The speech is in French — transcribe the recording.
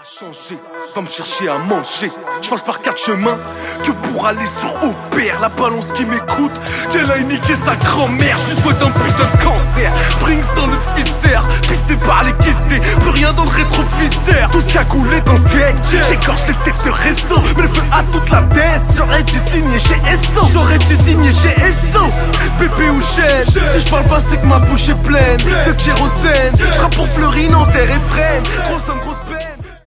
Changer, va me chercher à manger. Je passe par 4 chemins que pour aller sur Aubert. La balance qui m'écoute, qu'elle a niqué sa grand-mère. Je souhaite un putain de cancer. Springs dans le fissère, pisté par les quistés, plus rien dans le rétrofisseur. Tout ce qu'a coulé dans le texte, j'écorche les têtes de réseau, mais le feu à toute la baisse. J'aurais dû signer chez Esso, j'aurais dû signer chez Esso. Bébé ou chaîne, si je parle pas c'est que ma bouche est pleine de kérosène. Je rappe pour Fleury, Nanterre et Fresnes. Gros somme, gros